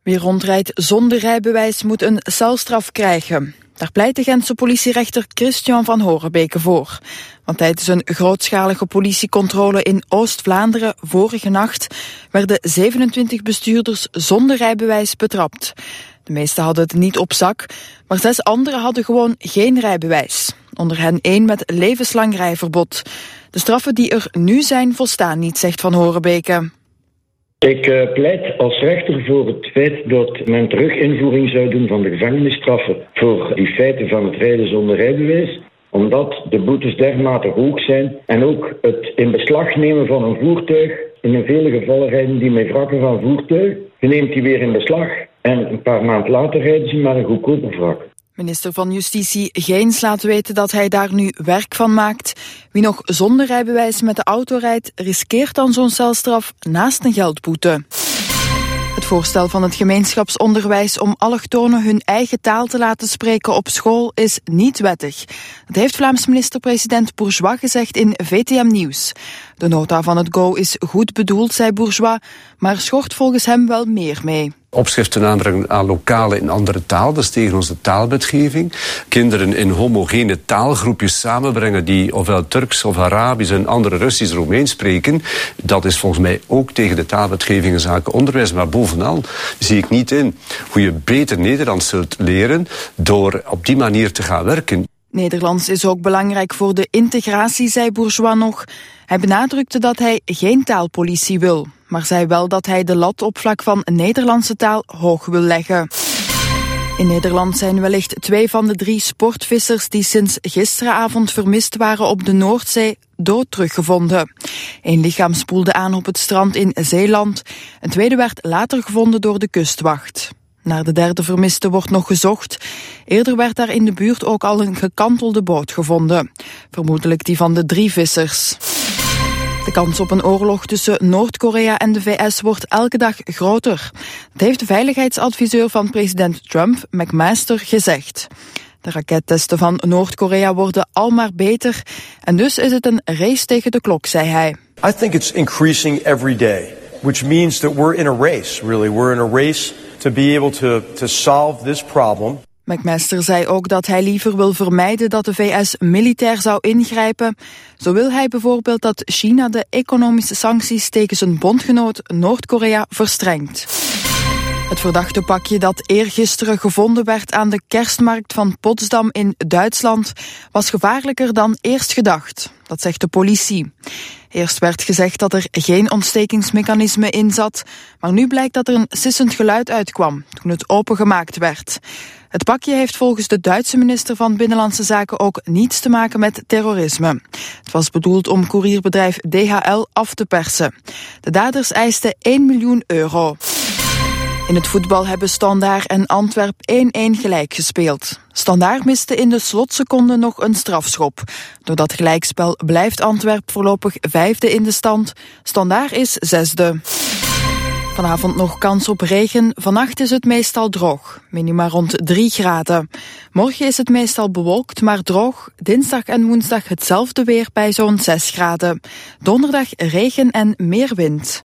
Wie rondrijdt zonder rijbewijs moet een celstraf krijgen. Daar pleit de Gentse politierechter Christian van Horebeke voor. Want tijdens een grootschalige politiecontrole in Oost-Vlaanderen vorige nacht werden 27 bestuurders zonder rijbewijs betrapt. De meesten hadden het niet op zak, maar 6 anderen hadden gewoon geen rijbewijs. Onder hen 1 met levenslang rijverbod. De straffen die er nu zijn volstaan niet, zegt Van Horebeke. Ik pleit als rechter voor het feit dat men terug invoering zou doen van de gevangenisstraffen voor die feiten van het rijden zonder rijbewijs, omdat de boetes dermate hoog zijn en ook het in beslag nemen van een voertuig. In vele gevallen rijden die met wrakken van voertuig, je neemt die weer in beslag en een paar maanden later rijden ze met een goedkoper wrak. Minister van Justitie Geens laat weten dat hij daar nu werk van maakt. Wie nog zonder rijbewijs met de auto rijdt, riskeert dan zo'n celstraf naast een geldboete. Het voorstel van het gemeenschapsonderwijs om allochtonen hun eigen taal te laten spreken op school is niet wettig. Dat heeft Vlaams minister-president Bourgeois gezegd in VTM Nieuws. De nota van het GO is goed bedoeld, zei Bourgeois, maar schort volgens hem wel meer mee. Opschriften aanbrengen aan lokalen in andere taal, dat is tegen onze taalwetgeving. Kinderen in homogene taalgroepjes samenbrengen die ofwel Turks of Arabisch en andere Russisch Roemeens spreken, dat is volgens mij ook tegen de taalwetgeving in zaken onderwijs. Maar bovenal zie ik niet in hoe je beter Nederlands zult leren door op die manier te gaan werken. Nederlands is ook belangrijk voor de integratie, zei Bourgeois nog. Hij benadrukte dat hij geen taalpolitie wil, maar zei wel dat hij de lat op vlak van Nederlandse taal hoog wil leggen. In Nederland zijn wellicht 2 van de 3 sportvissers die sinds gisteravond vermist waren op de Noordzee dood teruggevonden. 1 lichaam spoelde aan op het strand in Zeeland. Een tweede werd later gevonden door de kustwacht. Naar de 3e vermiste wordt nog gezocht. Eerder werd daar in de buurt ook al een gekantelde boot gevonden. Vermoedelijk die van de 3 vissers. De kans op een oorlog tussen Noord-Korea en de VS wordt elke dag groter. Dat heeft de veiligheidsadviseur van president Trump, McMaster, gezegd. De rakettesten van Noord-Korea worden al maar beter. En dus is het een race tegen de klok, zei hij. I think it's increasing every day, which means that we're in a race, really. We're in a race to be able to solve this problem. McMaster zei ook dat hij liever wil vermijden dat de VS militair zou ingrijpen. Zo wil hij bijvoorbeeld dat China de economische sancties tegen zijn bondgenoot Noord-Korea verstrengt. Het verdachte pakje dat eergisteren gevonden werd aan de kerstmarkt van Potsdam in Duitsland was gevaarlijker dan eerst gedacht. Dat zegt de politie. Eerst werd gezegd dat er geen ontstekingsmechanisme in zat, maar nu blijkt dat er een sissend geluid uitkwam toen het opengemaakt werd. Het pakje heeft volgens de Duitse minister van Binnenlandse Zaken ook niets te maken met terrorisme. Het was bedoeld om courierbedrijf DHL af te persen. De daders eisten 1 miljoen euro. In het voetbal hebben Standaard en Antwerp 1-1 gelijk gespeeld. Standaard miste in de slotseconde nog een strafschop. Door dat gelijkspel blijft Antwerp voorlopig 5e in de stand. Standaard is 6e. Vanavond nog kans op regen. Vannacht is het meestal droog. Minima rond 3 graden. Morgen is het meestal bewolkt, maar droog. Dinsdag en woensdag hetzelfde weer bij zo'n 6 graden. Donderdag regen en meer wind.